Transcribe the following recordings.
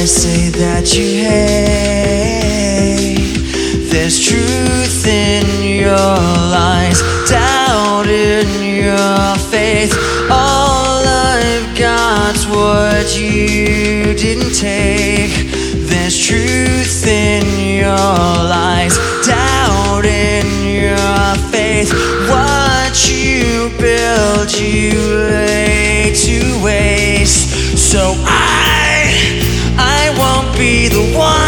lies say that you hate. There's truth in your lies, doubt in your faith. All I've got's what you didn't take. There's truth in your lies, doubt in your faith. What you build, you lay to waste. So I won't be the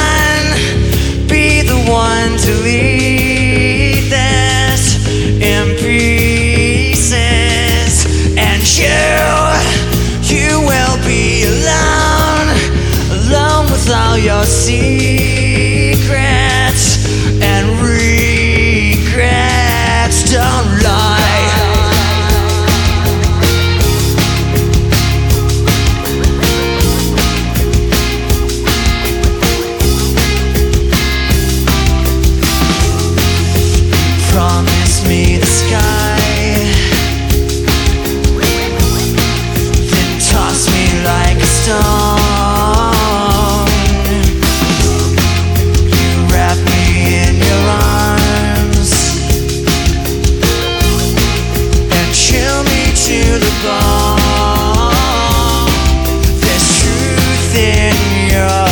one to lead this in pieces. And you will be alone with all your secrets and regrets. Don't lie. Promise me the sky, then toss me like a stone. You wrap me in your arms and chill me to the bone. There's truth in your